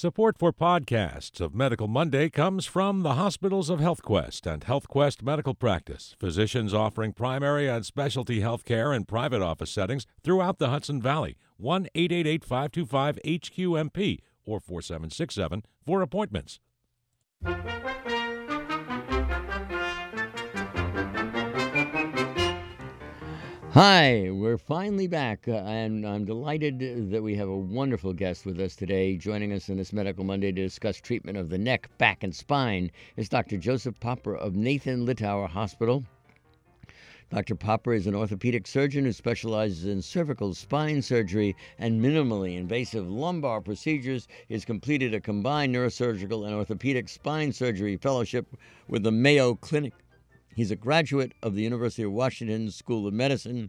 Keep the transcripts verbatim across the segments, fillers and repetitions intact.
Support for podcasts of Medical Monday comes from the hospitals of HealthQuest and HealthQuest Medical Practice, physicians offering primary and specialty health care in private office settings throughout the Hudson Valley. one eight eight eight, five two five, H Q M P or four seven six seven for appointments. Hi, we're finally back, uh, and I'm delighted that we have a wonderful guest with us today. Joining us on this Medical Monday to discuss treatment of the neck, back, and spine is Doctor Joseph Popper of Nathan Littauer Hospital. Doctor Popper is an orthopedic surgeon who specializes in cervical spine surgery and minimally invasive lumbar procedures. He has completed a combined neurosurgical and orthopedic spine surgery fellowship with the Mayo Clinic. He's a graduate of the University of Washington School of Medicine.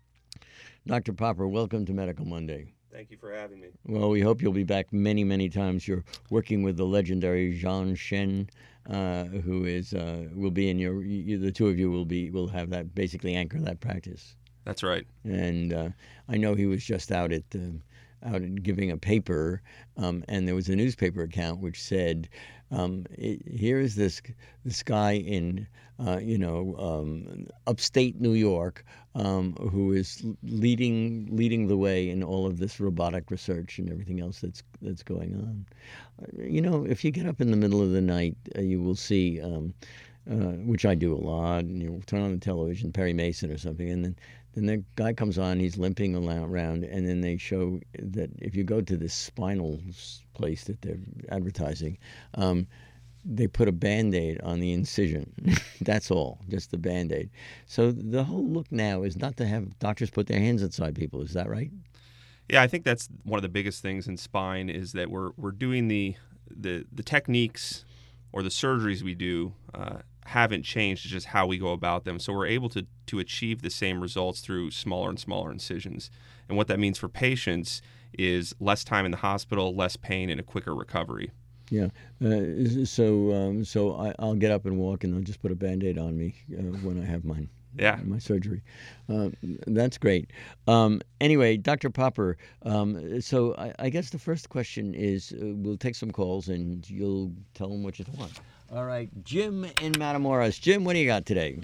Doctor Popper, welcome to Medical Monday. Thank you for having me. Well, we hope you'll be back many, many times. You're working with the legendary Jean Shen, uh, who is uh, will be in your. You, the two of you will be will have that basically anchor that practice. That's right. And uh, I know he was just out at uh, out giving a paper, um, and there was a newspaper account which said, um, it, "Here is this this guy in." Uh, you know, um, upstate New York, um, who is leading leading the way in all of this robotic research and everything else that's that's going on. You know, if you get up in the middle of the night, uh, you will see, um, uh, which I do a lot, and you turn on the television, Perry Mason or something, and then then the guy comes on, he's limping around, and then they show that if you go to this spinal place that they're advertising, um, they put a Band-Aid on the incision. That's all, just the Band-Aid. So the whole look now is not to have doctors put their hands inside people. Is that right? Yeah, I think that's one of the biggest things in spine is that we're we're doing the the, the techniques or the surgeries we do uh, haven't changed. It's just how we go about them. So we're able to to achieve the same results through smaller and smaller incisions. And what that means for patients is less time in the hospital, less pain, and a quicker recovery. Yeah. Uh, so um, so I, I'll get up and walk, and they'll just put a Band-Aid on me uh, when I have mine. Yeah. My surgery. Uh, that's great. Um, anyway, Doctor Popper, um, so I, I guess the first question is uh, we'll take some calls, and you'll tell them what you want. All right. Jim in Matamoros. Jim, what do you got today?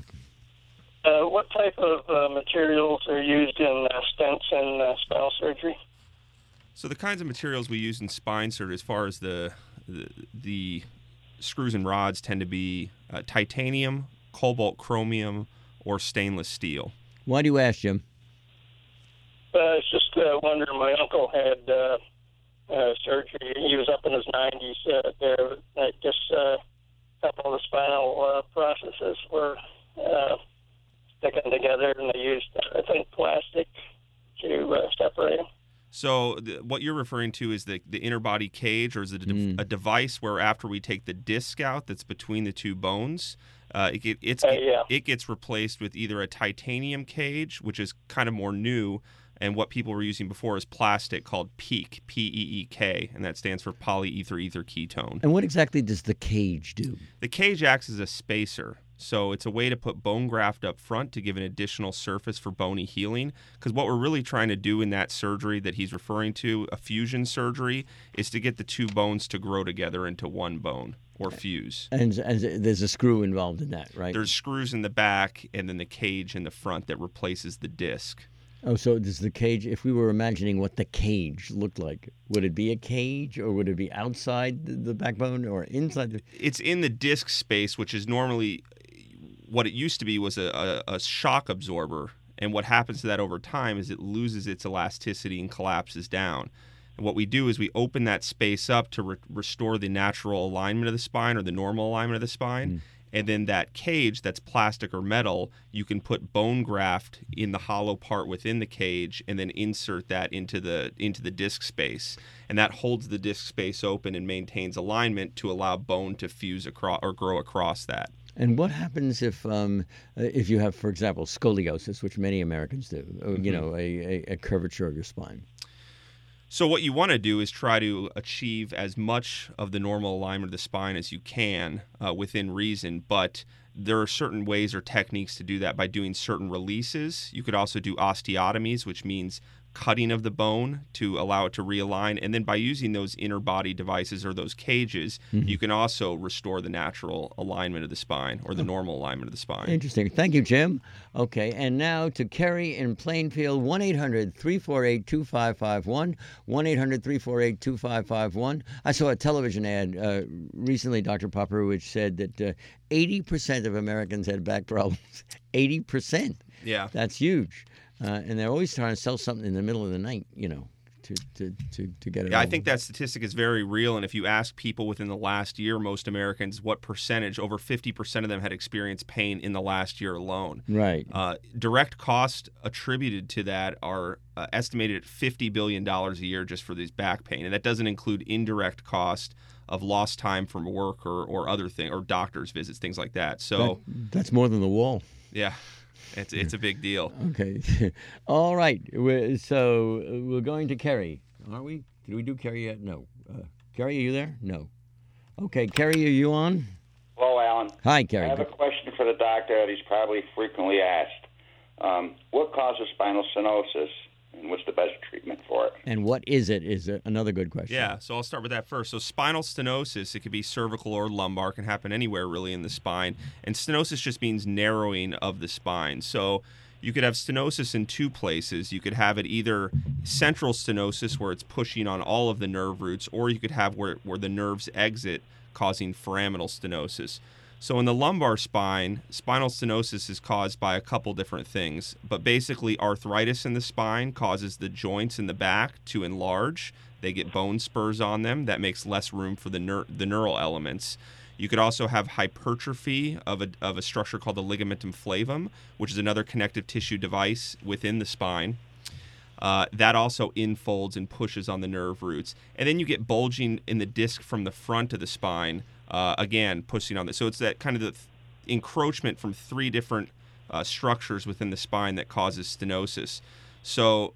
Uh, what type of uh, materials are used in uh, stents and uh, spinal surgery? So the kinds of materials we use in spine surgery, as far as the The, the screws and rods tend to be uh, titanium, cobalt chromium, or stainless steel. Why do you ask, Jim? Uh, it's just uh, wondering. My uncle had uh, uh, surgery. He was up in his nineties. Uh, there, I guess uh, a couple of the spinal uh, processes were uh, sticking together, and they used, I think, plastic to uh, separate them. So the, what you're referring to is the, the interbody cage, or is it a, de- Mm. a device where after we take the disc out that's between the two bones, uh, it, get, it's, Uh, yeah. it gets replaced with either a titanium cage, which is kind of more new, and what people were using before is plastic called PEEK, P E E K, and that stands for polyether ether ketone. And what exactly does the cage do? The cage acts as a spacer. So it's a way to put bone graft up front to give an additional surface for bony healing. Because what we're really trying to do in that surgery that he's referring to, a fusion surgery, is to get the two bones to grow together into one bone or fuse. And, and there's a screw involved in that, right? There's screws in the back and then the cage in the front that replaces the disc. Oh, so does the cage, if we were imagining what the cage looked like, would it be a cage, or would it be outside the, the backbone or inside the... It's in the disc space, which is normally... What it used to be was a, a, a shock absorber, and what happens to that over time is it loses its elasticity and collapses down. And what we do is we open that space up to re- restore the natural alignment of the spine, or the normal alignment of the spine, mm. and then that cage that's plastic or metal, you can put bone graft in the hollow part within the cage and then insert that into the into the disc space. And that holds the disc space open and maintains alignment to allow bone to fuse across or grow across that. And what happens if um, if you have, for example, scoliosis, which many Americans do, mm-hmm. you know, a, a, a curvature of your spine? So what you want to do is try to achieve as much of the normal alignment of the spine as you can uh, within reason, but there are certain ways or techniques to do that by doing certain releases. You could also do osteotomies, which means cutting of the bone to allow it to realign. And then by using those inner body devices or those cages, mm-hmm. you can also restore the natural alignment of the spine or the oh. normal alignment of the spine. Interesting. Thank you, Jim. Okay, and now to Kerry in Plainfield, one eight hundred three four eight two five five one, one eight hundred three four eight two five five one. I saw a television ad uh, recently, Doctor Popper, which said that uh, eighty percent of Americans had back problems. eighty percent. Yeah. That's huge. Uh, and they're always trying to sell something in the middle of the night, you know, to to, to, to get it. Yeah, all. I think that statistic is very real. And if you ask people within the last year, most Americans, what percentage, over fifty percent of them had experienced pain in the last year alone. Right. Uh, direct costs attributed to that are uh, estimated at fifty billion dollars a year just for these back pain. And that doesn't include indirect cost of lost time from work or, or other things, or doctor's visits, things like that. So that, that's more than the wall. Yeah. It's it's a big deal. Okay. All right. We're, so we're going to Kerry, aren't we? Did we do Kerry yet? No. Uh, Kerry, are you there? No. Okay. Kerry, are you on? Hello, Alan. Hi, Kerry. I have a question for the doctor that he's probably frequently asked. Um, what causes spinal stenosis, and what's the best treatment for it? And what is it is another good question. Yeah, so I'll start with that first. So spinal stenosis, it could be cervical or lumbar, can happen anywhere really in the spine. And stenosis just means narrowing of the spine. So you could have stenosis in two places. You could have it either central stenosis, where it's pushing on all of the nerve roots, or you could have where, where the nerves exit, causing foraminal stenosis. So in the lumbar spine, spinal stenosis is caused by a couple different things, but basically arthritis in the spine causes the joints in the back to enlarge. They get bone spurs on them. That makes less room for the neur- the neural elements. You could also have hypertrophy of a, of a structure called the ligamentum flavum, which is another connective tissue device within the spine. Uh, that also infolds and pushes on the nerve roots. And then you get bulging in the disc from the front of the spine, Uh, again, pushing on this. So it's that kind of the th- encroachment from three different uh, structures within the spine that causes stenosis. So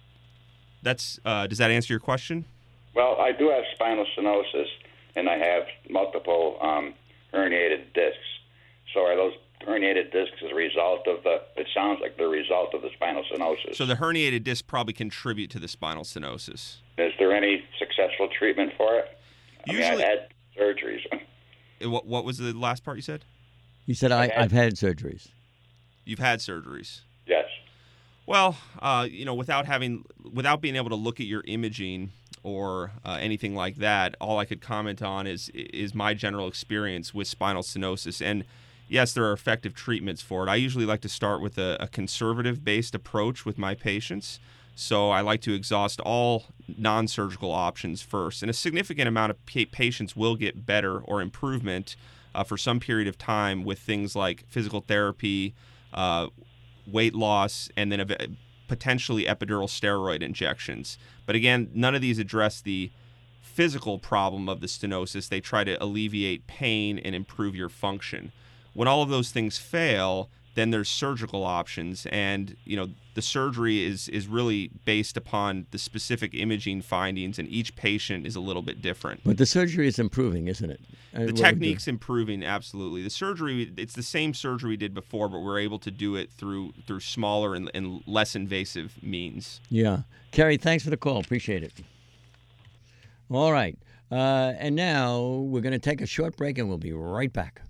that's uh, does that answer your question? Well, I do have spinal stenosis, and I have multiple um, herniated discs. So are those herniated discs as a result of the, it sounds like the result of the spinal stenosis. So the herniated disc probably contribute to the spinal stenosis. Is there any successful treatment for it? I Usually, mean, I've had surgeries. What, what was the last part you said? You said I, I've had surgeries. You've had surgeries. Yes. Well, uh, you know, without having, without being able to look at your imaging or uh, anything like that, all I could comment on is is my general experience with spinal stenosis. And yes, there are effective treatments for it. I usually like to start with a, a conservative-based approach with my patients. So I like to exhaust all non-surgical options first. And a significant amount of pa- patients will get better or improvement uh, for some period of time with things like physical therapy, uh, weight loss, and then ev- potentially epidural steroid injections. But again, none of these address the physical problem of the stenosis. They try to alleviate pain and improve your function. When all of those things fail, then there's surgical options, and you know the surgery is is really based upon the specific imaging findings, and each patient is a little bit different. But the surgery is improving, isn't it? The technique's improving, absolutely. The surgery, it's the same surgery we did before, but we're able to do it through through smaller and, and less invasive means. Yeah. Kerry, thanks for the call. Appreciate it. All right. Uh, and now we're going to take a short break, and we'll be right back.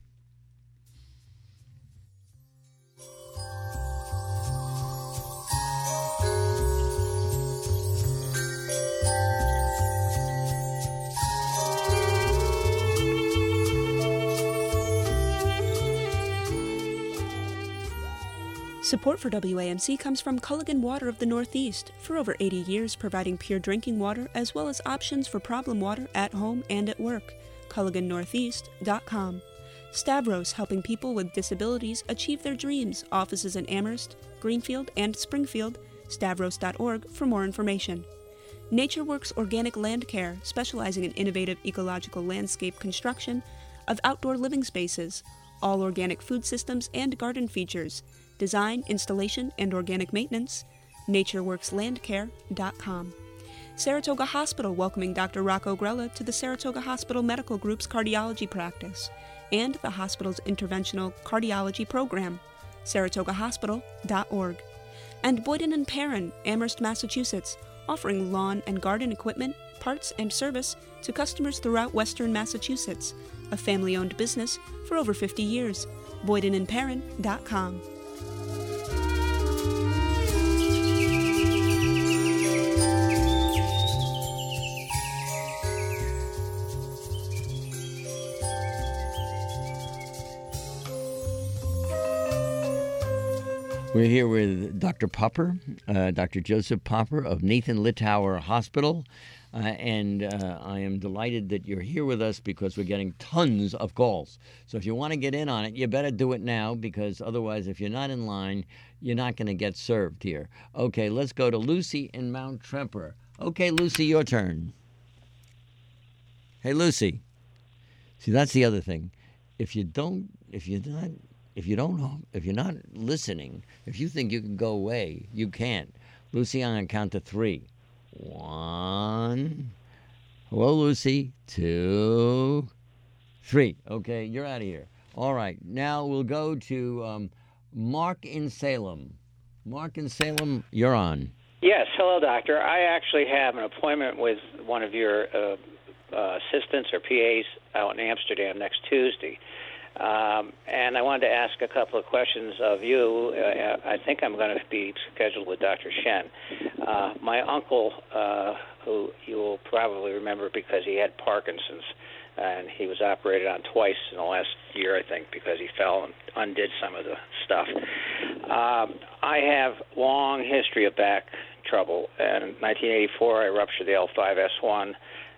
Support for W A M C comes from Culligan Water of the Northeast, for over eighty years providing pure drinking water as well as options for problem water at home and at work. Culligan Northeast dot com. Stavros, helping people with disabilities achieve their dreams. Offices in Amherst, Greenfield, and Springfield. Stavros dot org for more information. NatureWorks Organic Land Care, specializing in innovative ecological landscape construction of outdoor living spaces, all organic food systems and garden features, design, installation, and organic maintenance. NatureWorks Land Care dot com. Saratoga Hospital welcoming Doctor Rocco Grella to the Saratoga Hospital Medical Group's cardiology practice and the hospital's interventional cardiology program. Saratoga Hospital dot org. And Boyden and Perrin, Amherst, Massachusetts, offering lawn and garden equipment, parts, and service to customers throughout western Massachusetts. A family-owned business for over fifty years. Boyden and Perrin dot com. We're here with Doctor Popper, uh, Doctor Joseph Popper of Nathan Littauer Hospital, uh, and uh, I am delighted that you're here with us because we're getting tons of calls. So if you want to get in on it, you better do it now, because otherwise, if you're not in line, you're not going to get served here. Okay, let's go to Lucy in Mount Tremper. Okay, Lucy, your turn. Hey, Lucy. See, that's the other thing. If you don't, if you're not... If you don't, if you're not listening, if you think you can go away, you can't. Lucy, I'm going to count to three. One. Hello, Lucy. Two. Three. Okay, you're out of here. All right. Now we'll go to um, Mark in Salem. Mark in Salem, you're on. Yes. Hello, doctor. I actually have an appointment with one of your uh, uh, assistants or P As out in Amsterdam next Tuesday. Um, and I wanted to ask a couple of questions of you. Uh, I think I'm going to be scheduled with Doctor Shen. Uh, my uncle, uh, who you will probably remember because he had Parkinson's, and he was operated on twice in the last year, I think, because he fell and undid some of the stuff. Um, I have long history of back trouble. And in nineteen eighty-four, I ruptured the L five S one.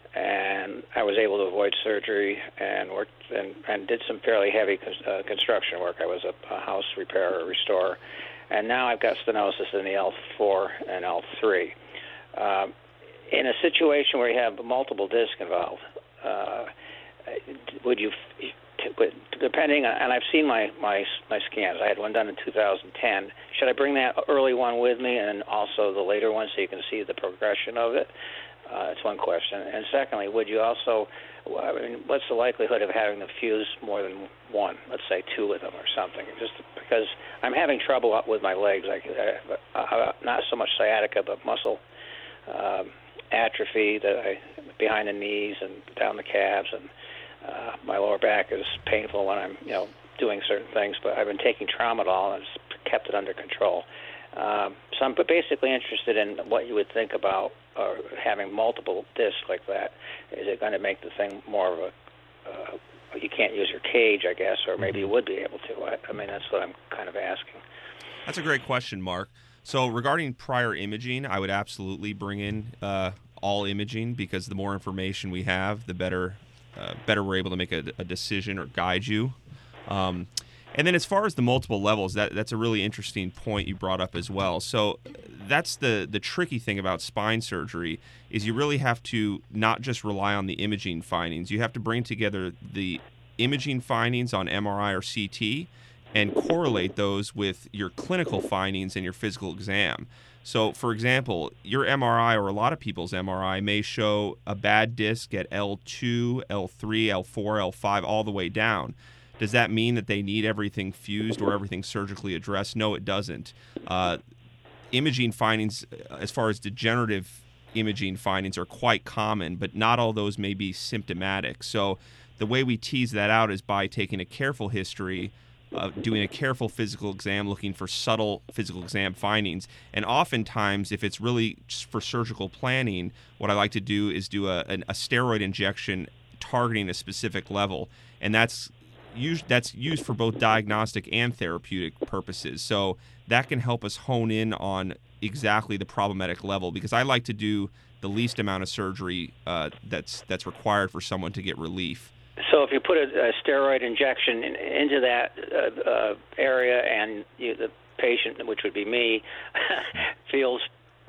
And I was able to avoid surgery and worked and, and did some fairly heavy uh, construction work. I was a, a house repairer, restorer, and now I've got stenosis in the L four and L three. Um, in a situation where you have multiple discs involved, uh, would you, depending on, and I've seen my, my my scans. I had one done in two thousand ten. Should I bring that early one with me and also the later one so you can see the progression of it? Uh, that's one question. And secondly, would you also, I mean, what's the likelihood of having the fuse more than one, let's say two of them or something? Just because I'm having trouble with my legs, like uh, uh, not so much sciatica, but muscle um, atrophy that I, behind the knees and down the calves, and uh, my lower back is painful when I'm, you know, doing certain things. But I've been taking Tramadol and it's kept it under control. Um, so I'm basically interested in what you would think about uh, having multiple discs like that. Is it going to make the thing more of a, uh, you can't use your cage, I guess, or maybe you would be able to. I, I mean, that's what I'm kind of asking. That's a great question, Mark. So regarding prior imaging, I would absolutely bring in uh, all imaging, because the more information we have, the better uh, better we're able to make a, a decision or guide you. Um, And then as far as the multiple levels, that that's a really interesting point you brought up as well. So that's the, the tricky thing about spine surgery, is you really have to not just rely on the imaging findings. You have to bring together the imaging findings on M R I or C T and correlate those with your clinical findings and your physical exam. So, for example, your M R I, or a lot of people's M R I, may show a bad disc at L two, L three, L four, L five, all the way down. Does that mean that they need everything fused or everything surgically addressed? No, it doesn't. Uh, imaging findings, as far as degenerative imaging findings, are quite common, but not all those may be symptomatic. So the way we tease that out is by taking a careful history, uh, doing a careful physical exam, looking for subtle physical exam findings. And oftentimes, if it's really just for surgical planning, what I like to do is do a, a steroid injection targeting a specific level. And that's Used, that's used for both diagnostic and therapeutic purposes. So that can help us hone in on exactly the problematic level, because I like to do the least amount of surgery uh, that's that's required for someone to get relief. So if you put a, a steroid injection in, into that uh, uh, area, and you, the patient, which would be me, feels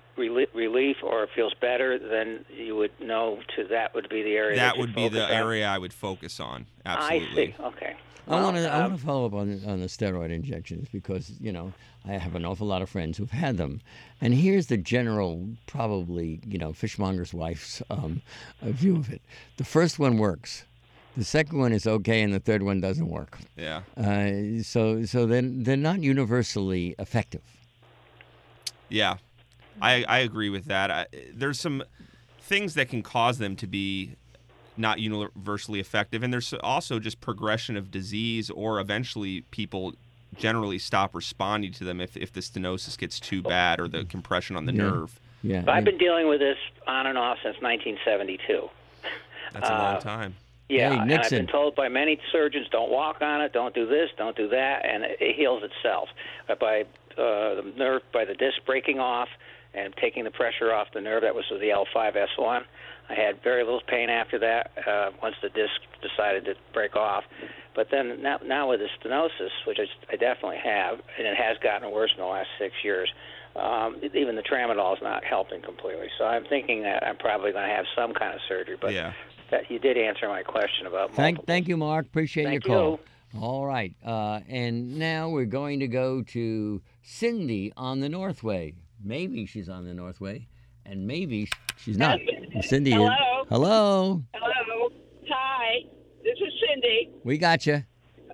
relief or feels better, then you would know to that would be the area that, that would be the on. area I would focus on. Absolutely. I see. Okay. Well, I want to um, I want to follow up on on the steroid injections, because you know I have an awful lot of friends who've had them, and here's the general, probably you know fishmonger's wife's um, view of it. The first one works. The second one is okay, and the third one doesn't work. Yeah. Uh, so so then they're not universally effective. Yeah, I, I agree with that. I, there's some things that can cause them to be not universally effective, and there's also just progression of disease, or eventually people generally stop responding to them if, if the stenosis gets too bad or the compression on the yeah. nerve. Yeah. I've been dealing with this on and off since nineteen seventy-two. That's a uh, long time. Yeah, Hey, and I've Nixon. been told by many surgeons, don't walk on it, don't do this, don't do that, and it, it heals itself. But by uh, the nerve, by the disc breaking off and taking the pressure off the nerve, that was the L five S one. I had very little pain after that uh, once the disc decided to break off. But then now, now with the stenosis, which I, I definitely have, and it has gotten worse in the last six years, um, even the tramadol is not helping completely. So I'm thinking that I'm probably going to have some kind of surgery. But Yeah. that, you did answer my question about Thank, multiple. thank you, Mark. Appreciate Thank your call. you. All right. Uh, and now we're going to go to Cindy on the Northway. Maybe she's on the Northway, and maybe she's not. Cindy. Hello. Is, hello. Hello. Hi. This is Cindy. We got you.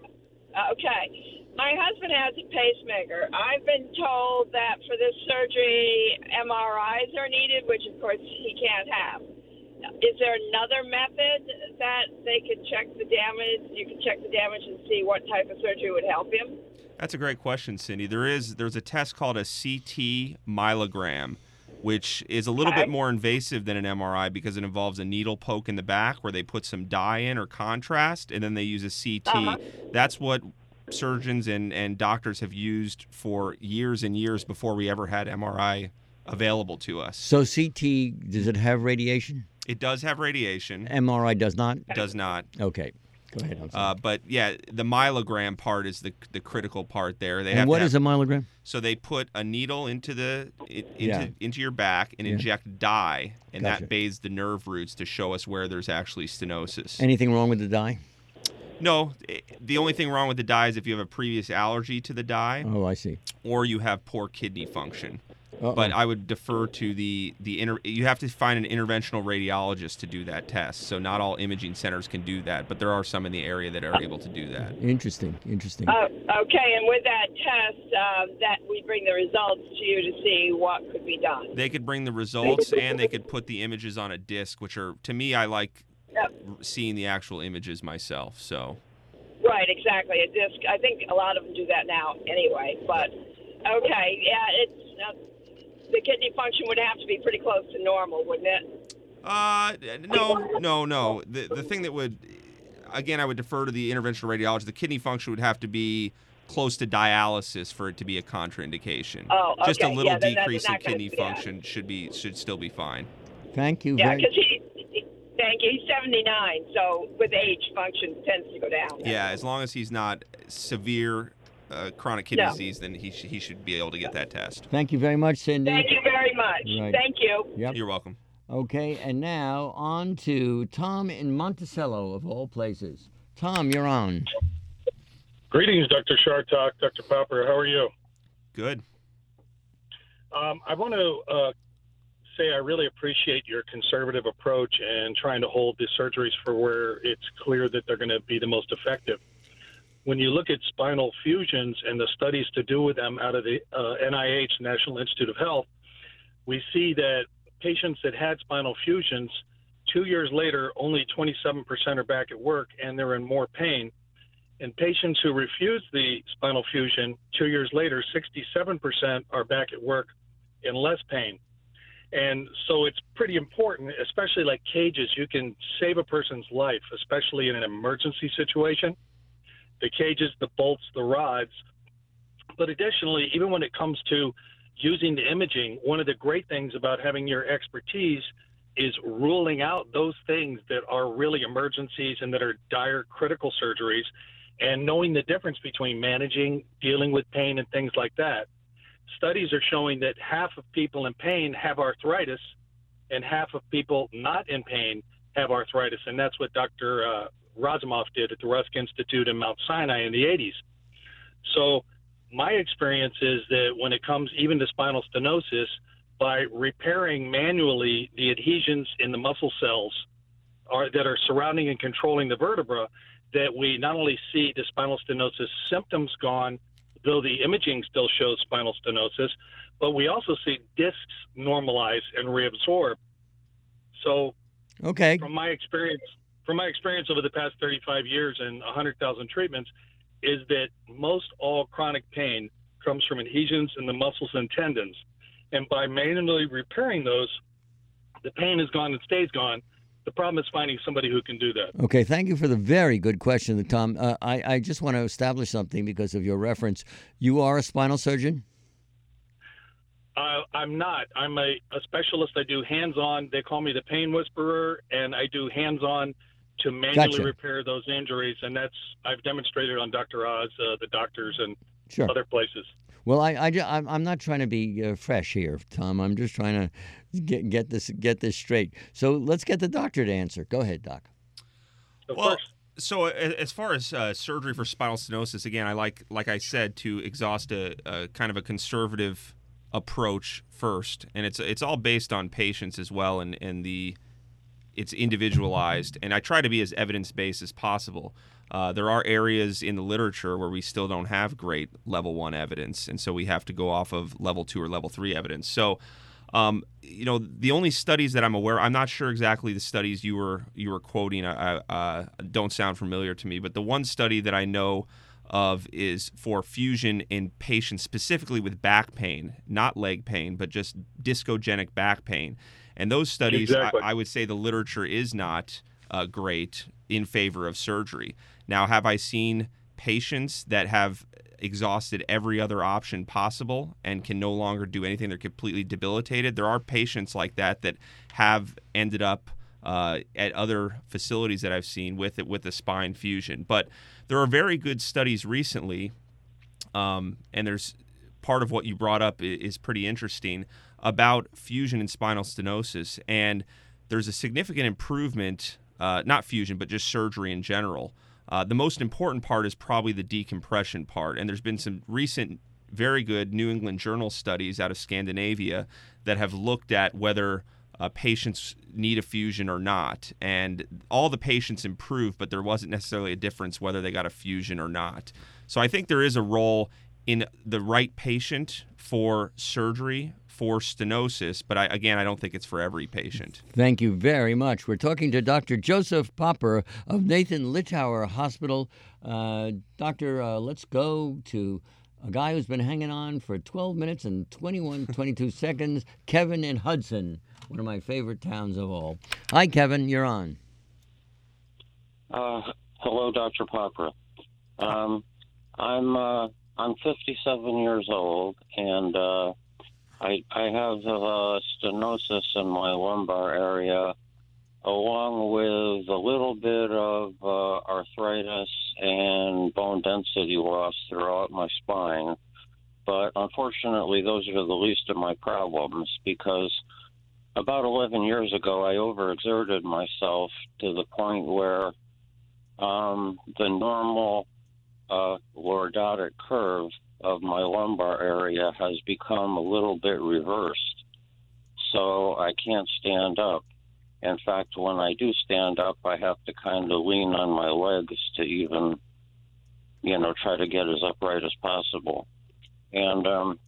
Okay. My husband has a pacemaker. I've been told that for this surgery, M R Is are needed, which of course he can't have. Is there another method that they could check the damage? You can check the damage and see what type of surgery would help him? That's a great question, Cindy. There is there's a test called a C T myelogram, which is a little Okay. bit more invasive than an M R I because it involves a needle poke in the back where they put some dye in or contrast, and then they use a C T. Uh-huh. That's what surgeons and, and doctors have used for years and years before we ever had M R I available to us. So C T, does it have radiation? It does have radiation. M R I does not? Does not. Okay. Go ahead. I'm sorry. Uh, but yeah, the myelogram part is the the critical part there. They and have what to is have, a myelogram? So they put a needle into the in- into Yeah. into your back and Yeah. inject dye, and Gotcha. that bathes the nerve roots to show us where there's actually stenosis. Anything wrong with the dye? No, i- the only thing wrong with the dye is if you have a previous allergy to the dye, Oh, I see. or you have poor kidney function. Uh-oh. But I would defer to the the inter- you have to find an interventional radiologist to do that test. So not all imaging centers can do that, but there are some in the area that are able to do that. Interesting. Interesting. Uh, okay, and with that test, uh, that we bring the results to you to see what could be done. They could bring the results and they could put the images on a disc, which are, to me, I like Yep. seeing the actual images myself. So Right, exactly. A disc. I think a lot of them do that now anyway. But okay, yeah, it's uh, the kidney function would have to be pretty close to normal, wouldn't it? Uh, no, no, no. The the thing that would, again, I would defer to the interventional radiologist. The kidney function would have to be close to dialysis for it to be a contraindication. Oh, Just a okay. little Yeah, then that's decrease in not gonna- kidney yeah. function should be should still be fine. Thank you. Yeah, very because he, he, thank you. He's seventy-nine, so with age, function tends to go down. Yeah, as long as he's not severe uh, chronic kidney No. disease, then he sh- he should be able to get that test. Thank you very much, Cindy. Thank you very much. Right. Thank you. Yep. You're welcome. Okay, and now on to Tom in Monticello, of all places. Tom, you're on. Greetings, Doctor Shartok, Doctor Popper. How are you? Good. Um, I want to uh, say I really appreciate your conservative approach and trying to hold the surgeries for where it's clear that they're going to be the most effective. When you look at spinal fusions and the studies to do with them out of the uh, N I H, National Institute of Health, we see that patients that had spinal fusions, two years later, only twenty-seven percent are back at work and they're in more pain. And patients who refused the spinal fusion, two years later, sixty-seven percent are back at work in less pain. And so it's pretty important, especially like cages, you can save a person's life, especially in an emergency situation. The cages, the bolts, the rods. But additionally, even when it comes to using the imaging, one of the great things about having your expertise is ruling out those things that are really emergencies and that are dire critical surgeries, and knowing the difference between managing, dealing with pain, and things like that. Studies are showing that half of people in pain have arthritis and half of people not in pain have arthritis. And that's what Doctor Uh, Razumov did at the Rusk Institute in Mount Sinai in the eighties. So my experience is that when it comes even to spinal stenosis, by repairing manually the adhesions in the muscle cells are, that are surrounding and controlling the vertebra, that we not only see the spinal stenosis symptoms gone, though the imaging still shows spinal stenosis, but we also see discs normalize and reabsorb. So, okay, from my experience, from my experience over the past thirty-five years and one hundred thousand treatments, is that most all chronic pain comes from adhesions in the muscles and tendons, and by manually repairing those, the pain is gone and stays gone. The problem is finding somebody who can do that. Okay, thank you for the very good question, Tom. Uh, I, I just want to establish something because of your reference. You are a spinal surgeon? Uh, I'm not. I'm a, a specialist. I do hands-on. They call me the pain whisperer, and I do hands-on to manually Gotcha. repair those injuries, and that's I've demonstrated on Doctor Oz, uh, the doctors, and Sure. other places. Well, I, I, I'm I'm not trying to be uh, fresh here, Tom. I'm just trying to get get this get this straight. So let's get the doctor to answer. Go ahead, Doc. Of well, course. so a- as far as uh, surgery for spinal stenosis, again, I like, like I said, to exhaust a, a kind of a conservative approach first, and it's it's all based on patients as well, and and the it's individualized, and I try to be as evidence-based as possible. Uh, there are areas in the literature where we still don't have great level one evidence, and so we have to go off of level two or level three evidence. So, um, you know, the only studies that I'm aware, I'm not sure exactly the studies you were you were quoting. I, uh, don't sound familiar to me, but the one study that I know of is for fusion in patients specifically with back pain, not leg pain, but just discogenic back pain. And those studies, Exactly. I, I would say the literature is not uh, great in favor of surgery. Now, have I seen patients that have exhausted every other option possible and can no longer do anything? They're completely debilitated. There are patients like that that have ended up uh, at other facilities that I've seen with it with a spine fusion. But there are very good studies recently, um, and there's part of what you brought up is pretty interesting about fusion and spinal stenosis. And there's a significant improvement, uh, not fusion, but just surgery in general. Uh, the most important part is probably the decompression part. And there's been some recent, very good New England Journal studies out of Scandinavia that have looked at whether uh, patients need a fusion or not. And all the patients improved, but there wasn't necessarily a difference whether they got a fusion or not. So I think there is a role in the right patient for surgery for stenosis, but I, again, I don't think it's for every patient. Thank you very much. We're talking to Doctor Joseph Popper of Nathan Littauer Hospital. Uh, doctor, uh, let's go to a guy who's been hanging on for twelve minutes and twenty-one, twenty-two seconds, Kevin in Hudson, one of my favorite towns of all. Hi, Kevin, you're on. Uh, hello, Doctor Popper. Um, I'm uh, I'm fifty-seven years old, and uh, I, I have uh, stenosis in my lumbar area, along with a little bit of uh, arthritis and bone density loss throughout my spine. But unfortunately, those are the least of my problems, because about eleven years ago, I overexerted myself to the point where um, the normal uh, lordotic curve of my lumbar area has become a little bit reversed, so I can't stand up. In fact, when I do stand up, I have to kind of lean on my legs to even, you know, try to get as upright as possible. And um,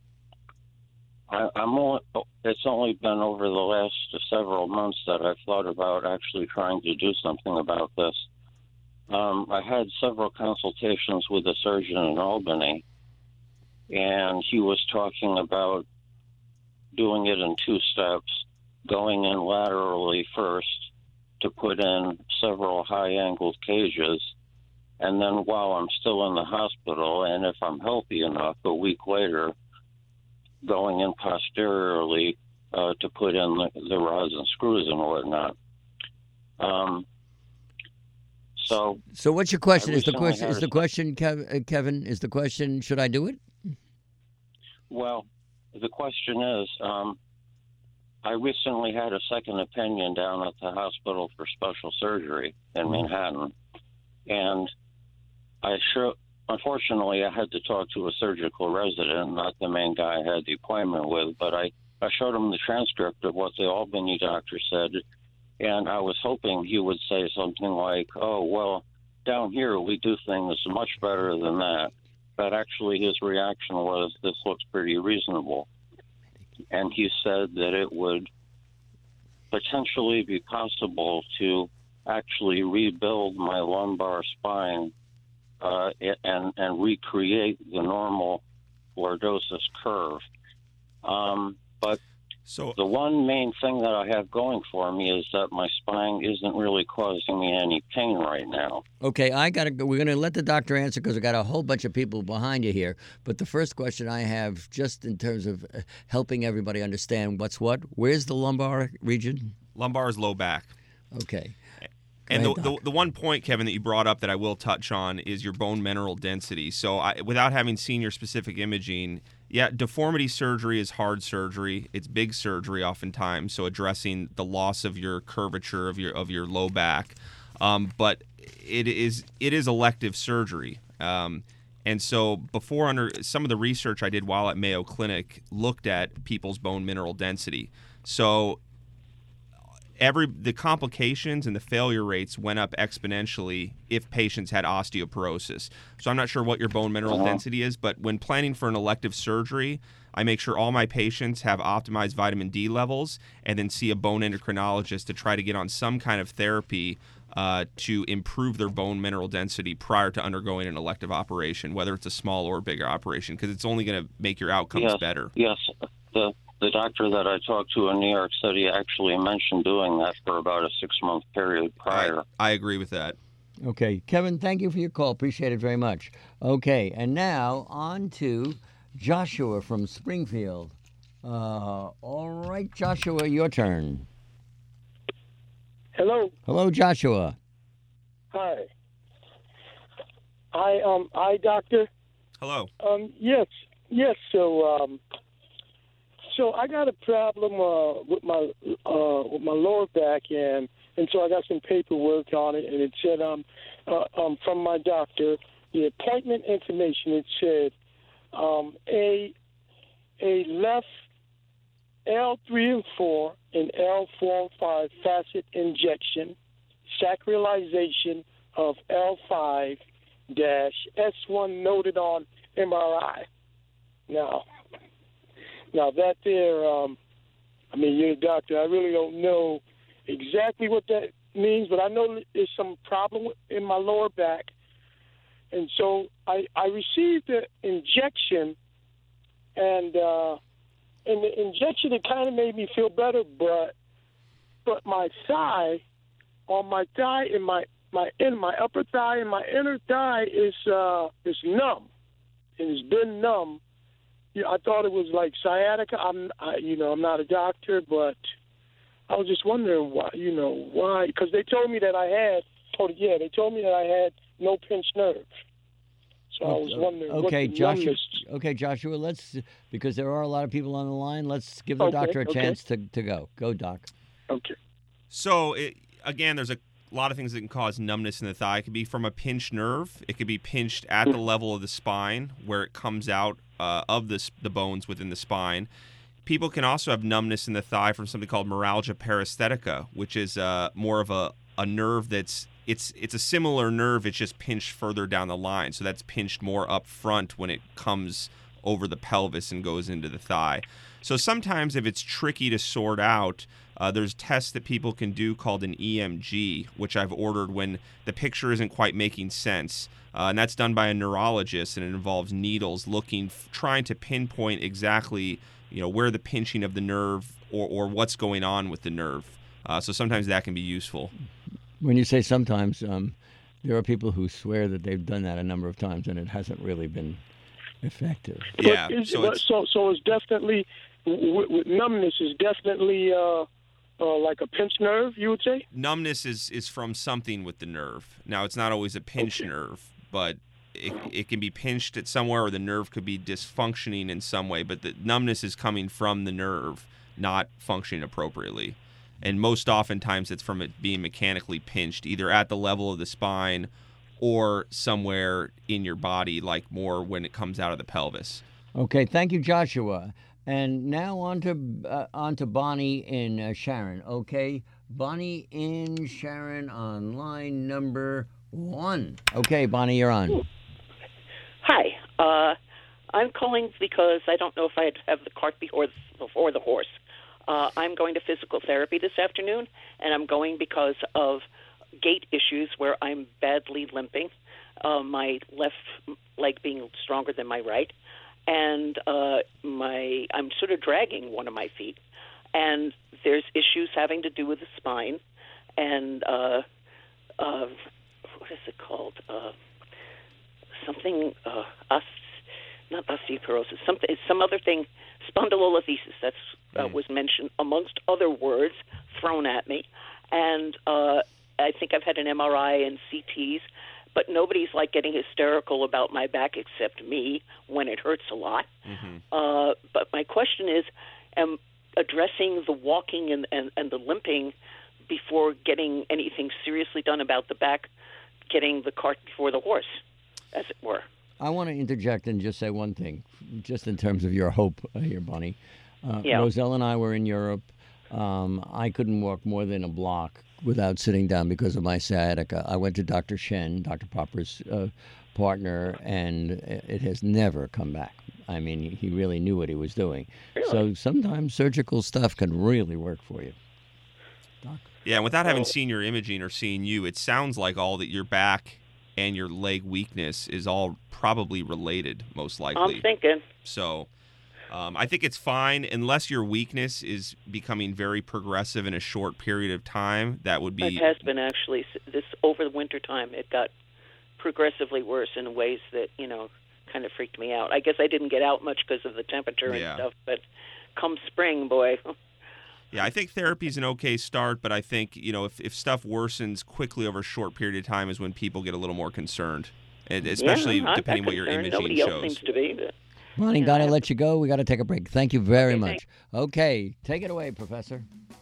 I, I'm only, it's only been over the last several months that I've thought about actually trying to do something about this. Um, I had several consultations with a surgeon in Albany, and he was talking about doing it in two steps, going in laterally first to put in several high-angled cages, and then while I'm still in the hospital, and if I'm healthy enough, a week later, going in posteriorly uh, to put in the, the rods and screws and whatnot. Um, so, So what's your question? I Is the recently question, had is a- the question, Kev, uh, Kevin, is the question, should I do it? Well, the question is, um, I recently had a second opinion down at the Hospital for Special Surgery in Manhattan, and I sure, unfortunately, I had to talk to a surgical resident, not the main guy I had the appointment with, but I, I showed him the transcript of what the Albany doctor said, and I was hoping he would say something like, oh, well, down here we do things much better than that. but actually his reaction was, this looks pretty reasonable. And he said that it would potentially be possible to actually rebuild my lumbar spine uh, and, and recreate the normal lordosis curve. Um, but So the one main thing that I have going for me is that my spine isn't really causing me any pain right now. Okay, I gotta go. We're gonna let the doctor answer because we got a whole bunch of people behind you here. But the first question I have, just in terms of uh, helping everybody understand what's what, where's the lumbar region? lumbar is low back. Okay. And Go the, ahead, the the one point, Kevin, that you brought up that I will touch on is your bone mineral density. So I, without having seen your specific imaging, yeah, deformity surgery is hard surgery. It's big surgery oftentimes, so addressing the loss of your curvature of your of your low back. Um, but it is it is elective surgery. Um, and so before, under some of the research I did while at Mayo Clinic looked at people's bone mineral density. So every the complications and the failure rates went up exponentially if patients had osteoporosis. So I'm not sure what your bone mineral Uh-huh. density is, but when planning for an elective surgery, I make sure all my patients have optimized vitamin D levels and then see a bone endocrinologist to try to get on some kind of therapy uh, to improve their bone mineral density prior to undergoing an elective operation, whether it's a small or bigger operation, because it's only going to make your outcomes yes, better. Yes, the the doctor that I talked to in New York said he actually mentioned doing that for about a six-month period prior. I, I agree with that. Okay, Kevin, thank you for your call. Appreciate it very much. Okay, and now on to Joshua from Springfield. Uh, all right, Joshua, your turn. Hello. Hello, Joshua. Hi. Hi, um, hi, doctor. Hello. Um, yes, yes. So, um, so I got a problem uh, with my uh, with my lower back, and and so I got some paperwork on it, and it said um, uh, um, from my doctor, the appointment information. It said um, a a left L three and four and L four and five facet injection, sacralization of L five dash S one noted on M R I. Now, now that there, um, I mean, you're a doctor. I really don't know exactly what that means, but I know there's some problem in my lower back, and so I I received the injection, and uh, and the injection it kind of made me feel better, but but my thigh, on my thigh in my my in my upper thigh and my inner thigh is uh is numb, and it's been numb. You know, I thought it was like sciatica. I'm I, you know I'm not a doctor, but I was just wondering why you know why because they told me that I had oh yeah they told me that I had no pinched nerve. So I was wondering. Okay, what the Joshua. numbness... Okay, Joshua. Let's because there are a lot of people on the line. Let's give the Okay, doctor a okay. chance to, to go. Go, doc. Okay. So, it, again, there's a lot of things that can cause numbness in the thigh. It could be from a pinched nerve. It could be pinched at the level of the spine where it comes out uh, of the, s- the bones within the spine. People can also have numbness in the thigh from something called meralgia paresthetica, which is uh, more of a, a nerve that's it's it's a similar nerve. It's just pinched further down the line. So that's pinched more up front when it comes over the pelvis and goes into the thigh. So sometimes if it's tricky to sort out, uh, there's tests that people can do called an E M G, which I've ordered when the picture isn't quite making sense. Uh, and that's done by a neurologist, and it involves needles looking, f- trying to pinpoint exactly, you know, where the pinching of the nerve or, or what's going on with the nerve. Uh, so sometimes that can be useful. When you say sometimes, um, there are people who swear that they've done that a number of times and it hasn't really been effective. Yeah. But is, So but it's, so so it's definitely with, with numbness is definitely uh, uh, like a pinched nerve. You would say. numbness is, is from something with the nerve. Now, it's not always a pinched Okay. nerve, but it, it can be pinched at somewhere, or the nerve could be dysfunctioning in some way, but the numbness is coming from the nerve not functioning appropriately. And most oftentimes it's from it being mechanically pinched, either at the level of the spine or somewhere in your body, like more when it comes out of the pelvis. Okay, thank you, Joshua. And now on to uh, on to Bonnie in uh, Sharon. Okay, Bonnie in Sharon on line number one. Okay, Bonnie, you're on. Hi. Uh, I'm calling because I don't know if I'd have the cart before, before the horse. Uh, I'm going to physical therapy this afternoon, and I'm going because of gait issues where I'm badly limping, uh, my left leg being stronger than my right, and uh, my I'm sort of dragging one of my feet. And there's issues having to do with the spine and uh, uh, what is it called? Uh, something, uh, os- not osteoporosis, something, some other thing, spondylolisthesis, that's uh, mm. was mentioned amongst other words thrown at me. And uh, I think I've had an M R I and C Ts, but nobody's like getting hysterical about my back except me when it hurts a lot. Mm-hmm. Uh, but my question is, am addressing the walking and, and, and the limping before getting anything seriously done about the back, getting the cart before the horse, as it were. I want to interject and just say one thing, just in terms of your hope uh, here, Bonnie. Uh, yeah. Roselle and I were in Europe. Um, I couldn't walk more than a block without sitting down because of my sciatica. I went to Doctor Shen, Doctor Popper's uh, partner, and it has never come back. I mean, he really knew what he was doing. Really? So sometimes surgical stuff can really work for you. Doc? Yeah, and without having seen your imaging or seeing you, it sounds like all that your back and your leg weakness is all probably related, most likely. I'm thinking. So um, I think it's fine unless your weakness is becoming very progressive in a short period of time. That would be. It has been actually. This over the winter time, it got progressively worse in ways that, you know, kind of freaked me out. I guess I didn't get out much because of the temperature and yeah. stuff, but come spring, boy. Yeah, I think therapy is an okay start, but I think, you know, if, if stuff worsens quickly over a short period of time is when people get a little more concerned, and especially yeah, depending what your imaging Nobody shows. Else seems to be, but, Bonnie, got to let you go. We got to take a break. Thank you very okay, much. thanks. Okay, take it away, Professor.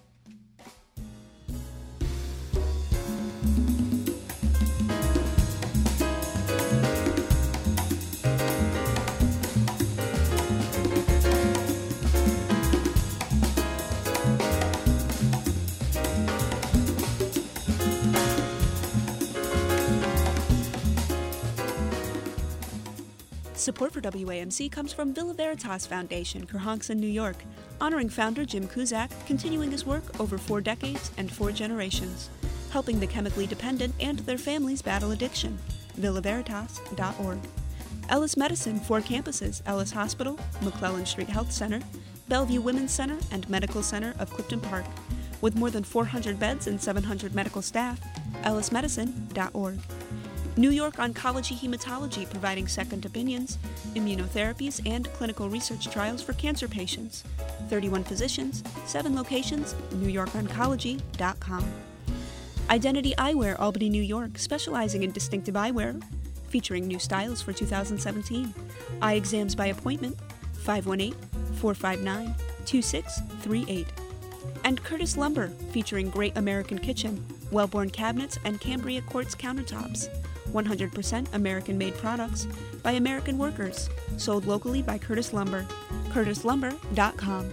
Support for W A M C comes from Villa Veritas Foundation, Kerhonkson, New York, honoring founder Jim Cusack, continuing his work over four decades and four generations, helping the chemically dependent and their families battle addiction. villa veritas dot org. Ellis Medicine, four campuses, Ellis Hospital, McClellan Street Health Center, Bellevue Women's Center, and Medical Center of Clifton Park. With more than four hundred beds and seven hundred medical staff, ellis medicine dot org. New York Oncology Hematology, providing second opinions, immunotherapies, and clinical research trials for cancer patients. thirty-one physicians, seven locations, new york oncology dot com. Identity Eyewear, Albany, New York, specializing in distinctive eyewear, featuring new styles for two thousand seventeen. Eye exams by appointment, five one eight, four five nine, two six three eight. And Curtis Lumber, featuring Great American Kitchen, Wellborn cabinets, and Cambria quartz countertops. one hundred percent American-made products by American workers, sold locally by Curtis Lumber. curtis lumber dot com.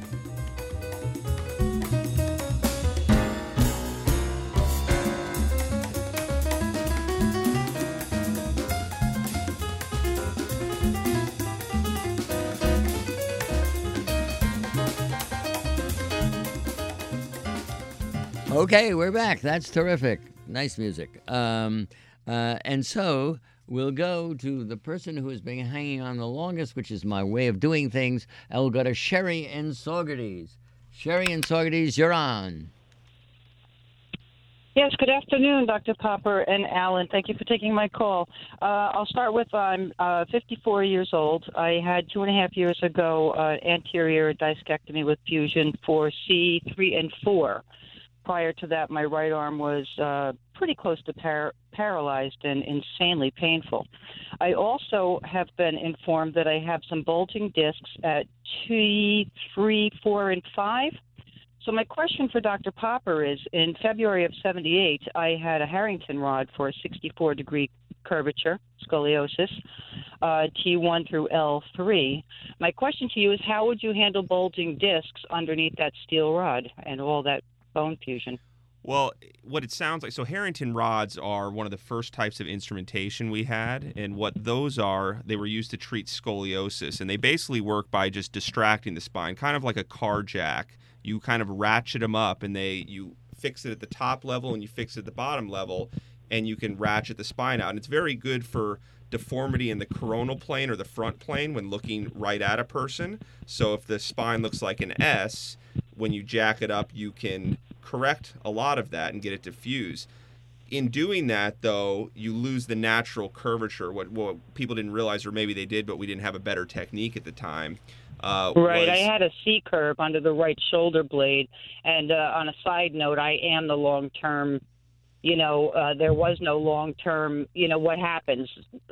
Okay, we're back. That's terrific. Nice music. Um, uh, and so we'll go to the person who has been hanging on the longest, which is my way of doing things. I will go to Sherry in Saugerties. Sherry in Saugerties, you're on. Yes, good afternoon, Doctor Popper and Alan. Thank you for taking my call. Uh, I'll start with I'm uh, fifty-four years old. I had two and a half years ago uh, anterior discectomy with fusion for C three and four. Prior to that, my right arm was uh, pretty close to par- paralyzed and insanely painful. I also have been informed that I have some bulging discs at T three, four, and five. So my question for Doctor Popper is, in February of seventy-eight, I had a Harrington rod for a sixty-four degree curvature, scoliosis, uh, T one through L three. My question to you is, how would you handle bulging discs underneath that steel rod and all that bone fusion? Well, what it sounds like, so Harrington rods are one of the first types of instrumentation we had, and what those are, they were used to treat scoliosis, and they basically work by just distracting the spine, kind of like a car jack. You kind of ratchet them up, and they you fix it at the top level, and you fix it at the bottom level, and you can ratchet the spine out. And it's very good for deformity in the coronal plane or the front plane when looking right at a person. So if the spine looks like an S, when you jack it up, you can correct a lot of that and get it to fuse. In doing that, though, you lose the natural curvature. What, what people didn't realize, or maybe they did, but we didn't have a better technique at the time. Uh, right. was, I had a C curve under the right shoulder blade. And uh, on a side note, I am the long-term, you know, uh, there was no long-term, you know, what happens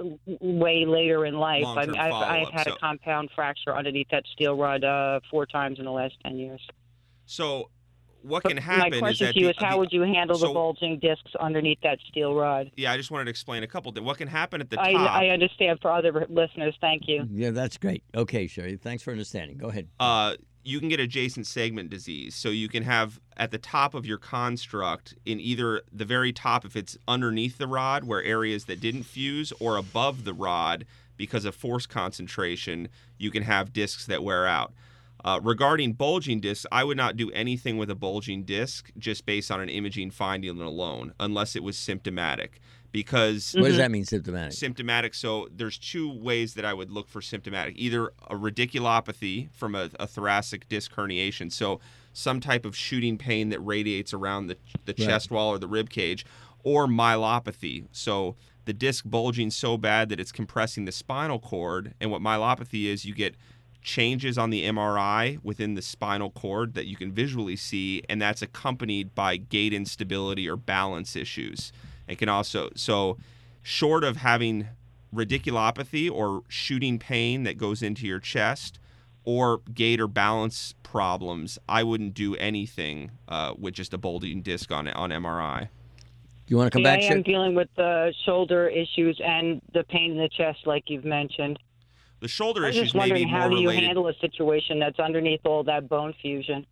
way later in life. I mean, I've, I've had so, a compound fracture underneath that steel rod uh, four times in the last ten years. So what can happen My question is that to you the, is how the, would you handle so, the bulging discs underneath that steel rod? Yeah, I just wanted to explain a couple things. What can happen at the top? I, I understand for other listeners. Thank you. Yeah, that's great. Okay, Sherry, thanks for understanding. Go ahead. Uh, you can get adjacent segment disease. So you can have at the top of your construct, in either the very top, if it's underneath the rod where areas that didn't fuse, or above the rod because of force concentration, you can have discs that wear out. Uh, regarding bulging discs, I would not do anything with a bulging disc just based on an imaging finding alone, unless it was symptomatic. Because what does that mean, symptomatic? Symptomatic. So there's two ways that I would look for symptomatic: either a radiculopathy from a, a thoracic disc herniation, so some type of shooting pain that radiates around the the Right. chest wall or the rib cage, or myelopathy. So the disc bulging so bad that it's compressing the spinal cord. And what myelopathy is, you get changes on the M R I within the spinal cord that you can visually see, and that's accompanied by gait instability or balance issues. It can also, so short of having radiculopathy or shooting pain that goes into your chest, or gait or balance problems, I wouldn't do anything uh, with just a bulging disc on on M R I. You want to come yeah, back, I Sherry? am dealing with the shoulder issues and the pain in the chest, like you've mentioned. The shoulder I was issues just may wondering, be how more do you related. handle a situation that's underneath all that bone fusion?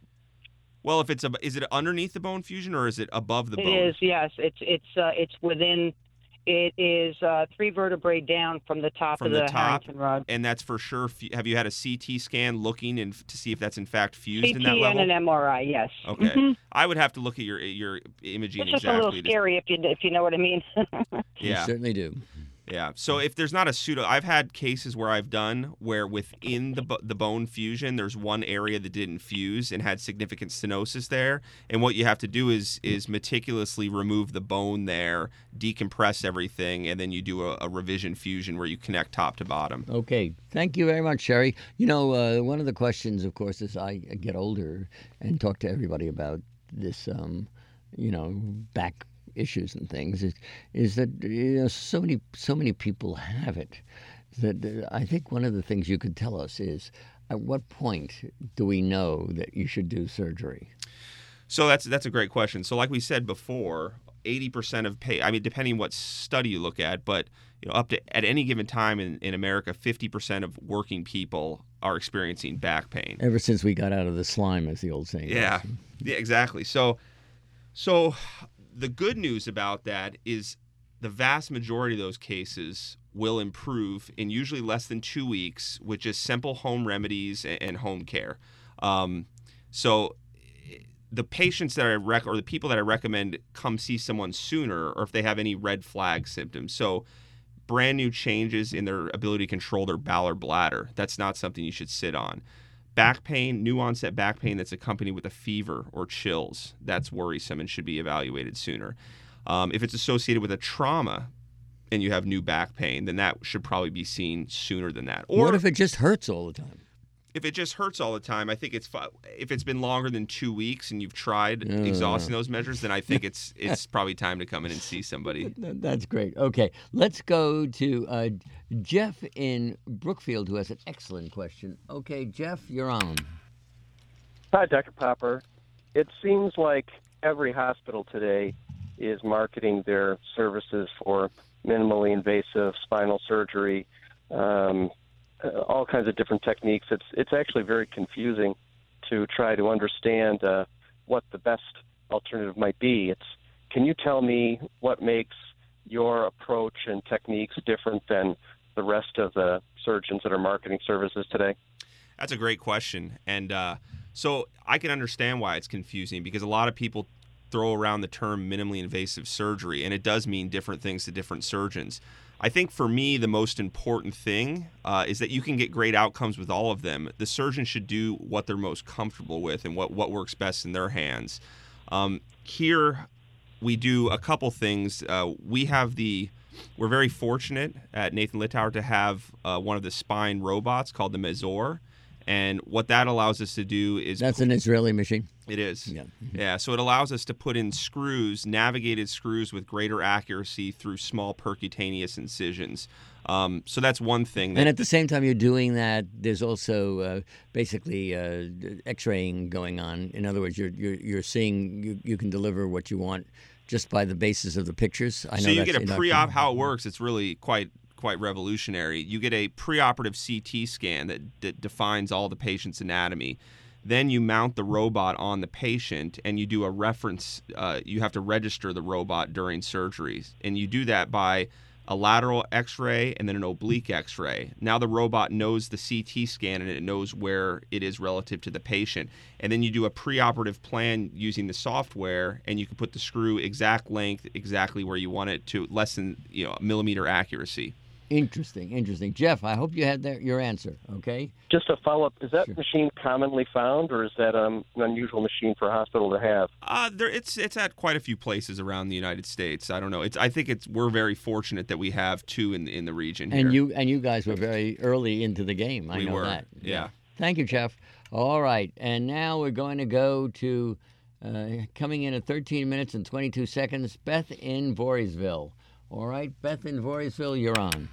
Well, if it's a, is it underneath the bone fusion or is it above the It bone? is, yes. It's it's uh, it's within. It is uh, three vertebrae down from the top From of the, the, top, Harrington rod. and that's for sure. fu- Have you had a C T scan looking and to see if that's in fact fused C T in that level? and an M R I, yes. Okay, Mhm. I would have to look at your your imaging It's just exactly. a little to- scary if you if you know what I mean. Yeah, You certainly do. yeah. So if there's not a pseudo, I've had cases where I've done where within the bo- the bone fusion, there's one area that didn't fuse and had significant stenosis there, and what you have to do is is meticulously remove the bone there, decompress everything, and then you do a, a revision fusion where you connect top to bottom. Okay, thank you very much, Sherry. You know, uh, one of the questions, of course, as I get older and talk to everybody about this, um, you know, back issues and things, is, is that you know so many so many people have it that uh, I think one of the things you could tell us is at what point do we know that you should do surgery? So that's that's a great question. So like we said before, eighty percent of pay, I mean, depending what study you look at, but you know, up to at any given time in, in America, fifty percent of working people are experiencing back pain. Ever since we got out of the slime, as the old saying Yeah, goes. yeah, exactly. So, so the good news about that is the vast majority of those cases will improve in usually less than two weeks with just simple home remedies and, and home care. Um, so the patients that I rec or the people that I recommend come see someone sooner, or if they have any red flag symptoms. So brand new changes in their ability to control their bowel or bladder. That's not something you should sit on. Back pain, new onset back pain that's accompanied with a fever or chills, that's worrisome and should be evaluated sooner. Um, if it's associated with a trauma and you have new back pain, then that should probably be seen sooner than that. Or what if it just hurts all the time? if it just hurts all the time, I think it's fi- if it's been longer than two weeks and you've tried Uh. exhausting those measures, then I think it's it's probably time to come in and see somebody. That's great. Okay, let's go to uh, Jeff in Brookfield, who has an excellent question. Okay, Jeff, you're on. Hi, Doctor Popper. It seems like every hospital today is marketing their services for minimally invasive spinal surgery, um, uh, all kinds of different techniques. It's it's actually very confusing to try to understand uh, what the best alternative might be. It's can you tell me what makes your approach and techniques different than the rest of the surgeons that are marketing services today? That's a great question. And uh, so I can understand why it's confusing, because a lot of people throw around the term minimally invasive surgery, and it does mean different things to different surgeons. I think for me, the most important thing uh, is that you can get great outcomes with all of them. The surgeon should do what they're most comfortable with and what, what works best in their hands. Um, here, we do a couple things. Uh, we have the, we're very fortunate at Nathan Littauer to have uh, one of the spine robots called the Mazor. And what that allows us to do is... That's an Israeli machine. It is. Yeah. Yeah, so it allows us to put in screws, navigated screws with greater accuracy through small percutaneous incisions. Um, so that's one thing. That, and at the same time you're doing that, there's also uh, basically uh, X-raying going on. In other words, you're you're, you're seeing you, you can deliver what you want just by the basis of the pictures. I know so you that's get a pre-op. How it works, it's really quite quite revolutionary. You get a preoperative C T scan that, that defines all the patient's anatomy. Then you mount the robot on the patient, and you do a reference. Uh, you have to register the robot during surgeries, and you do that by a lateral X-ray and then an oblique X-ray. Now the robot knows the C T scan, and it knows where it is relative to the patient. And then you do a preoperative plan using the software, and you can put the screw exact length, exactly where you want it to, less than you know millimeter accuracy. Interesting, interesting. Jeff, I hope you had their, your answer, okay? Just a follow-up, is that Sure. machine commonly found, or is that um, an unusual machine for a hospital to have? Uh, there, it's it's at quite a few places around the United States. I don't know. It's I think it's we're very fortunate that we have two in in the region here. And you and you guys were very early into the game. I We know were, that. yeah. Thank you, Jeff. All right, and now we're going to go to uh, coming in at thirteen minutes and twenty-two seconds. Beth in Voorheesville. All right, Beth in Voorheesville, you're on.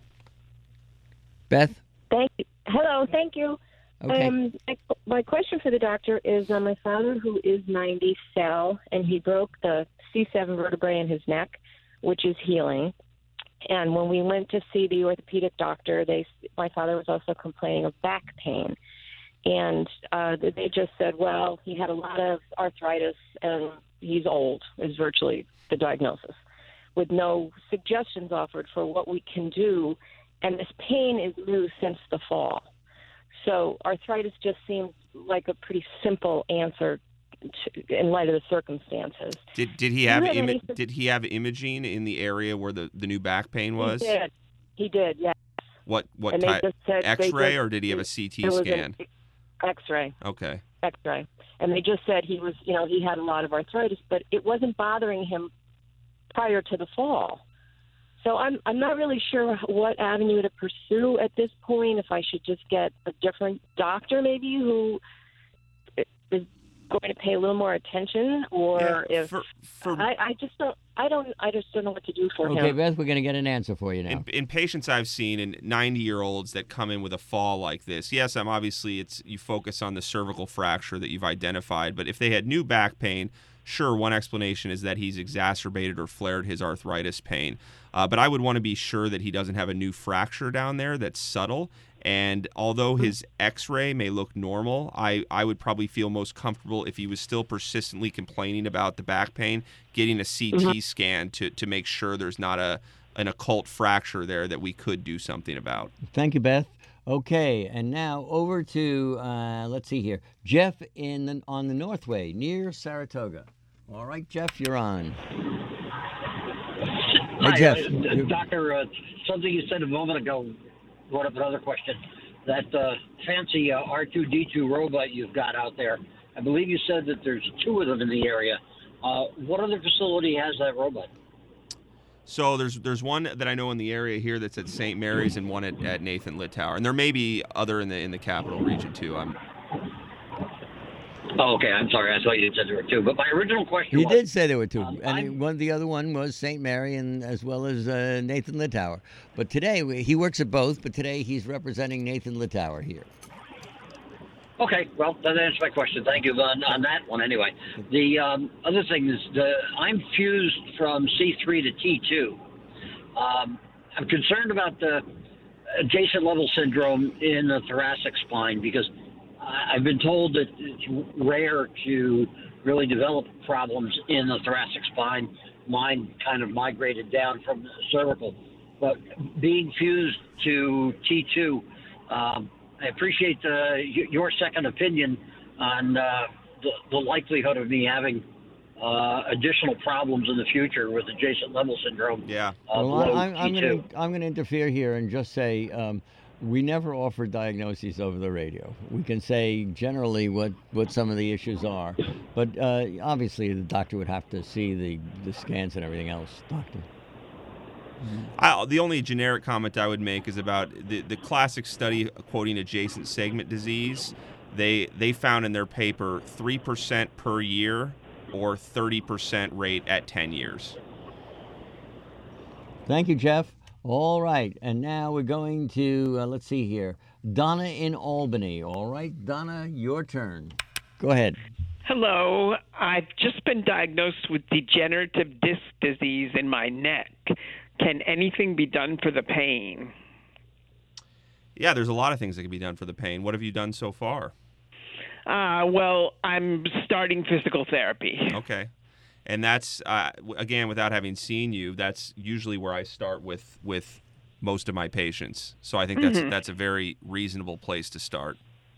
Beth. Thank you. Hello, thank you. Okay. Um, my, my question for the doctor is uh, my father, who is ninety, fell, and he broke the C seven vertebrae in his neck, which is healing. And when we went to see the orthopedic doctor, they my father was also complaining of back pain. And uh, they just said, well, he had a lot of arthritis, and he's old, is virtually the diagnosis, with no suggestions offered for what we can do. And this pain is new since the fall. So arthritis just seems like a pretty simple answer to, in light of the circumstances. Did did he Do you have have Im- any- did he have imaging in the area where the, the new back pain was? He did. He did, yes. What what And they type? just said- they X-ray just- or did he have a C T It was an scan? X-ray. Okay. X-ray. And they just said he was, you know, he had a lot of arthritis, but it wasn't bothering him prior to the fall. So I'm I'm not really sure what avenue to pursue at this point. If I should just get a different doctor, maybe, who is going to pay a little more attention, or Yeah, if for, for I, I just don't I don't I just don't know what to do for Okay, him. Beth, we're going to get an answer for you now. In, in patients I've seen, in ninety-year-olds that come in with a fall like this, yes, I'm obviously it's you focus on the cervical fracture that you've identified, but if they had new back pain, sure, one explanation is that he's exacerbated or flared his arthritis pain. Uh, but I would want to be sure that he doesn't have a new fracture down there that's subtle. And although his X-ray may look normal, I, I would probably feel most comfortable if he was still persistently complaining about the back pain, getting a C T Mm-hmm. scan to, to make sure there's not a an occult fracture there that we could do something about. Thank you, Beth. Okay, and now over to, uh, let's see here, Jeff in the, on the Northway, near Saratoga. All right, Jeff, you're on. Hey, Hi, Jeff. uh, you- Doctor, uh, something you said a moment ago brought up another question. That uh, fancy uh, R two D two robot you've got out there, I believe you said that there's two of them in the area. Uh, what other facility has that robot? So there's there's one that I know in the area here that's at Saint Mary's and one at, at Nathan Littauer. And there may be other in the in the capital region too. I'm Oh, okay. I'm sorry. I thought you said there were two. But my original question You was... did say there were two, Um, and I'm- one the other one was Saint Mary, and as well as uh, Nathan Littauer. But today we- he works at both. But today he's representing Nathan Littauer here. Okay, well, that answers my question. Thank you on, on that one anyway. The um, other thing is the, I'm fused from C three to T two. Um, I'm concerned about the adjacent level syndrome in the thoracic spine because I- I've been told that it's rare to really developed problems in the thoracic spine. Mine kind of migrated down from the cervical. But being fused to T two, um, I appreciate uh, your second opinion on uh, the, the likelihood of me having uh, additional problems in the future with adjacent level syndrome. Yeah. Uh, Well, I, I'm, I'm going to I'm going to interfere here and just say um, we never offer diagnoses over the radio. We can say generally what, what some of the issues are, but uh, obviously the doctor would have to see the, the scans and everything else, doctor. I, the only generic comment I would make is about the, the classic study quoting adjacent segment disease. They they found in their paper three percent per year or thirty percent rate at ten years. Thank you, Jeff. All right, and now we're going to, uh, let's see here, Donna in Albany. All right, Donna, your turn. Go ahead. Hello. I've just been diagnosed with degenerative disc disease in my neck. Can anything be done for the pain? Yeah, there's a lot of things that can be done for the pain. What have you done so far? Uh, well, I'm starting physical therapy. Okay. And that's, uh, again, without having seen you, that's usually where I start with, with most of my patients. So I think that's Mhm. that's a very reasonable place to start.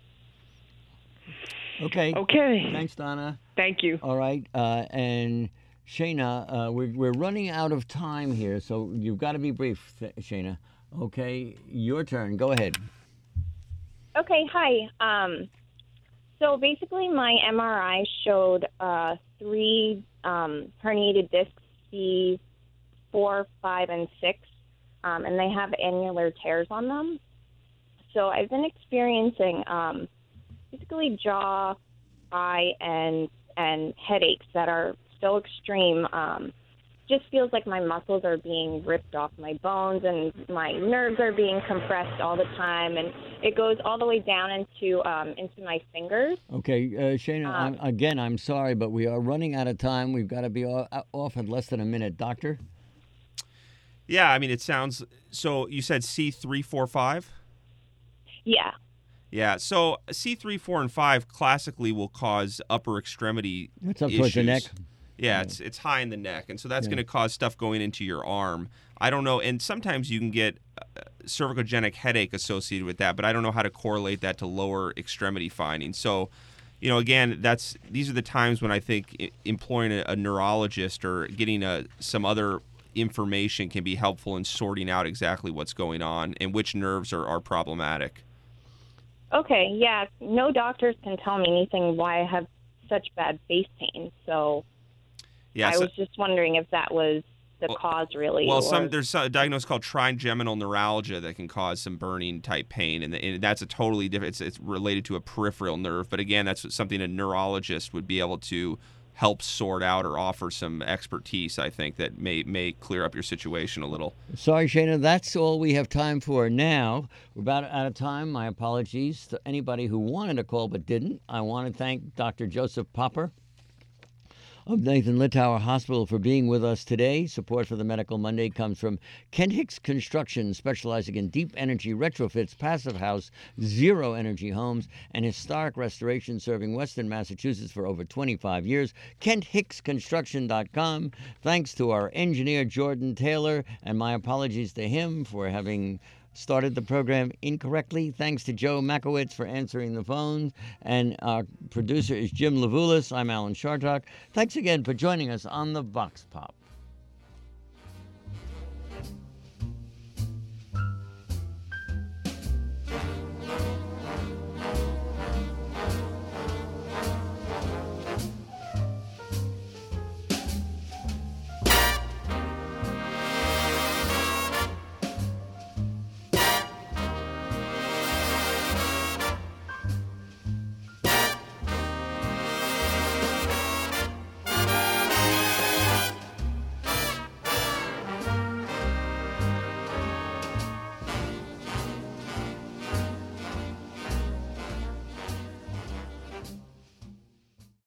Okay. Okay. Thanks, Donna. Thank you. All right, uh, and Shayna, uh, we're, we're running out of time here, so you've got to be brief, Th- Shayna. Okay, your turn. Go ahead. Okay, hi. Um, so basically, my M R I showed uh, three um, herniated discs, C four, five, and six, um, and they have annular tears on them. So I've been experiencing um, basically jaw, eye, and and headaches that are so extreme. Um, just feels like my muscles are being ripped off my bones and my nerves are being compressed all the time, and it goes all the way down into um, into my fingers. Okay, uh, Shayna, Um, I'm, again, I'm sorry, but we are running out of time. We've got to be o- off in less than a minute. Doctor? Yeah, I mean, it sounds, so you said C three, four, five? Yeah. Yeah, so C three, four, and five classically will cause upper extremity That's up issues. towards the neck. Yeah, it's it's high in the neck, and so that's Yeah. going to cause stuff going into your arm. I don't know, and sometimes you can get uh, cervicogenic headache associated with that, but I don't know how to correlate that to lower extremity findings. So, you know, again, that's these are the times when I think i- employing a, a neurologist or getting a some other information can be helpful in sorting out exactly what's going on and which nerves are, are problematic. Okay, yeah. No doctors can tell me anything why I have such bad face pain. So Yeah, I so- was just wondering if that was the cause, really. Well, or... some there's a diagnosis called trigeminal neuralgia that can cause some burning type pain, and, and that's a totally different. It's, it's related to a peripheral nerve, but again, that's something a neurologist would be able to help sort out or offer some expertise. I think that may may clear up your situation a little. Sorry, Shayna, that's all we have time for now. We're about out of time. My apologies to anybody who wanted to call but didn't. I want to thank Doctor Joseph Popper of Nathan Littauer Hospital for being with us today. Support for the Medical Monday comes from Kent Hicks Construction, specializing in deep energy retrofits, passive house, zero energy homes, and historic restoration, serving Western Massachusetts for over twenty-five years. Kent Hicks Construction dot com. Thanks to our engineer, Jordan Taylor, and my apologies to him for having started the program incorrectly. Thanks to Joe Makowitz for answering the phone. And our producer is Jim Levulis. I'm Alan Shartok. Thanks again for joining us on the Vox Pop.